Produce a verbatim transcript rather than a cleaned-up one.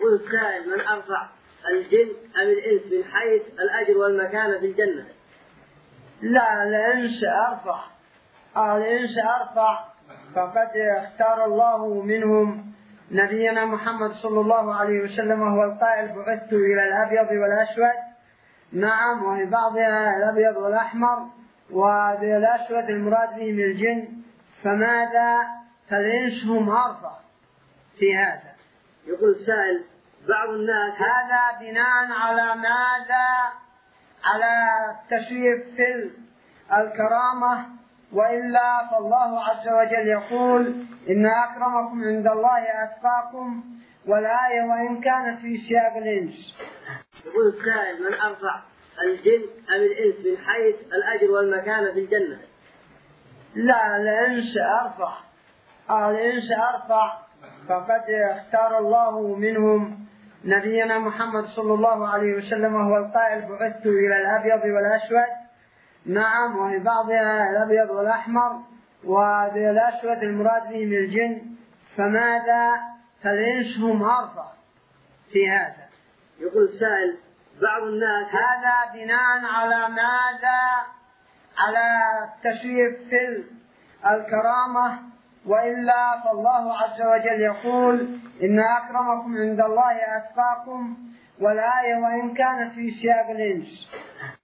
يقول السائل: من أرفع الجن أم الإنس من حيث الأجر والمكانة في الجنة؟ لا، الإنس أرفع. الإنس أرفع، فقد اختار الله منهم نبينا محمد صلى الله عليه وسلم، وهو القائل: بعثت إلى الأبيض والأسود. نعم، وفي بعضها الأبيض والأحمر، والأسود المراد به من الجن. فماذا؟ فالإنس هم أرفع في هذا. يقول السائل: بعض الناس هذا بناء على ماذا؟ على التشريف في الكرامة، وإلا فالله عز وجل يقول: إن أكرمكم عند الله أتقاكم، والآية وإن كانت في سياق الإنس. يقول السائل: من أرفع الجن أم الإنس من حيث الأجر والمكانة في الجنة؟ لا، الإنس أرفع. الإنس أرفع، فقد اختار الله منهم نبينا محمد صلى الله عليه وسلم، وهو القائل: بعثت إلى الأبيض والأسود. نعم، وفي بعضها الأبيض والأحمر، والأسود المراد به من الجن. فماذا؟ فالإنس هم أرفع في هذا. يقول السائل: بعض الناس هذا بناء على ماذا؟ على التشريف في الكرامة، وإلا فالله عز وجل يقول: إن أكرمكم عند الله أتقاكم، والآية وإن كانت في سياق الإنس.